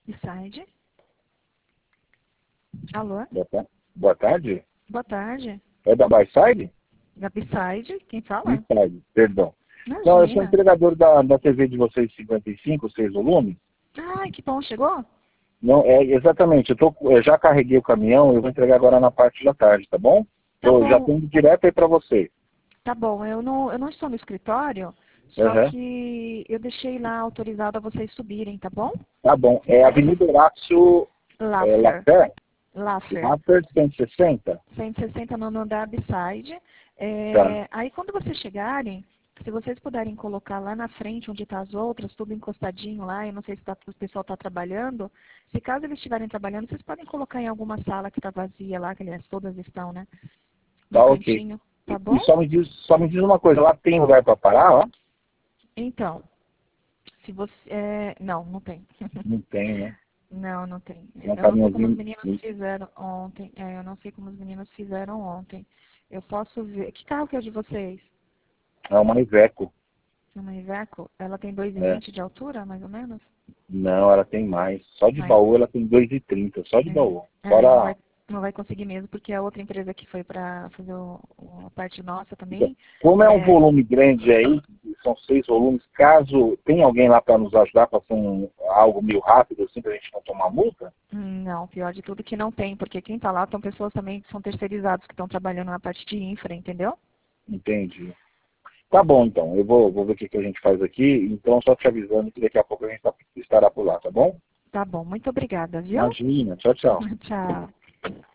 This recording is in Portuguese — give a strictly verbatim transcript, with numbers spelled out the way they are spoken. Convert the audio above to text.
Beside. Alô? Boa, ta- Boa tarde. Boa tarde. É da Byside? Da Beside, quem fala? Byside, perdão. Não, eu sou Imagina. entregador da, da T V de vocês cinquenta e cinco, seis volumes. Ai, que bom, chegou? Não, é exatamente. Eu, tô, eu já carreguei o caminhão, eu vou entregar agora na parte da tarde, tá bom? Tá Tô, já bom, tô indo direto aí pra você. tá bom. Eu não, eu não estou no escritório, só Aham. que eu deixei lá autorizado a vocês subirem, tá bom? Tá bom. Se É caso... Avenida Horácio é, Laffer. Laffer, Laffer. Laffer cento e sessenta. cento e sessenta no andar Beside. Tá. É, aí quando vocês chegarem, se vocês puderem colocar lá na frente, onde está as outras, tudo encostadinho lá, eu não sei se tá, o pessoal está trabalhando, se caso eles estiverem trabalhando, vocês podem colocar em alguma sala que está vazia lá, que aliás todas estão, né? No Tá ok. cantinho, tá E bom? só me diz, só me diz uma coisa, lá tem lugar pra parar, lá? Então, se você... é, não, não tem. Não tem, né? Não, não tem. É um Eu não sei como os caminhãozinho. meninos fizeram ontem. É, eu não sei como os meninos fizeram ontem. Eu posso ver. Que carro que é o de vocês? É uma Iveco. Uma Iveco? Ela tem dois e É. vinte de altura, mais ou menos? Não, ela tem mais. Só de Mais. baú ela tem dois e trinta, só de É, baú. é, não Fora. vai, não vai conseguir mesmo, porque a outra empresa que foi para fazer o, o- a parte nossa também, Como é um é, volume grande aí, são seis volumes, caso tenha alguém lá para nos ajudar, para ser um, algo meio rápido, assim, para a gente não tomar multa? hum, não, pior de tudo que não tem, porque quem está lá são pessoas também que são terceirizados, que estão trabalhando na parte de infra, entendeu? Entendi. Tá bom, então. Eu vou, vou ver o que, que a gente faz aqui. Então, só te avisando que daqui a pouco a gente tá- estará por lá, tá bom? Tá bom, muito obrigada, viu? Imagina. Tchau, tchau. Tchau.